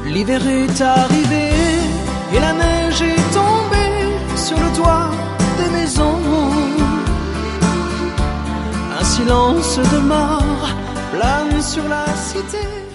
L'hiver est arrivé et la neige est tombée sur le toit des maisons. Un silence de mort plane sur la cité.